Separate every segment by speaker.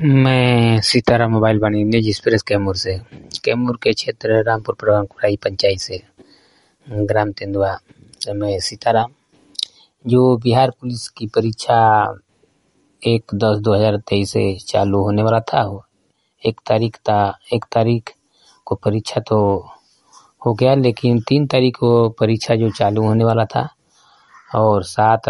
Speaker 1: मैं सीताराम मोबाइल वाणिज्य निजी एक्सप्रेस कैमूर के क्षेत्र रामपुर प्रभाई पंचायत से ग्राम तेंदुआ से मैं सीताराम। जो बिहार पुलिस की परीक्षा 1/10/2023 से चालू होने वाला था, वो 1 तारीख को परीक्षा तो हो गया, लेकिन 3 तारीख को परीक्षा जो चालू होने वाला था और 7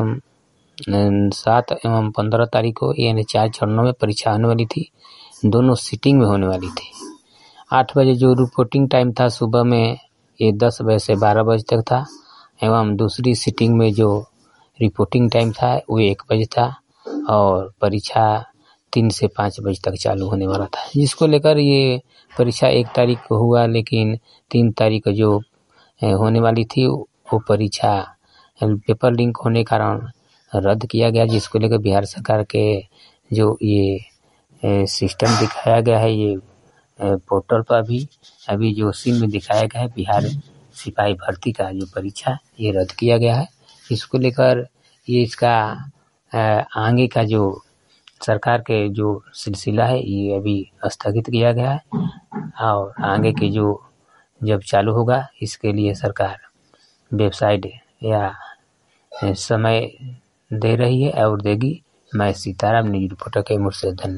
Speaker 1: एवं 15 तारीख को, यानी 4 चरणों में परीक्षा होने वाली थी। दोनों सीटिंग में होने वाली थी। 8 बजे जो रिपोर्टिंग टाइम था सुबह में, ये 10 बजे से 12 बजे तक था, एवं दूसरी सीटिंग में जो रिपोर्टिंग टाइम था वो 1 बजे था और परीक्षा 3 से 5 बजे तक चालू होने वाला था, जिसको लेकर ये परीक्षा 1 तारीख को हुआ, लेकिन 3 तारीख को जो होने वाली थी वो परीक्षा पेपर लीक होने के कारण रद्द किया गया, जिसको लेकर बिहार सरकार के जो ये सिस्टम दिखाया गया है, ये पोर्टल पर अभी जो सीन में दिखाया गया है, बिहार सिपाही भर्ती का जो परीक्षा ये रद्द किया गया है। इसको लेकर ये इसका आगे का जो सरकार के जो सिलसिला है ये अभी स्थगित किया गया है, और आगे के जो जब चालू होगा इसके लिए सरकार वेबसाइट या समय दे रही है और देगी। मैं सीताराम, न्यूज रिपोर्टर कैमूर से। धन्यवाद।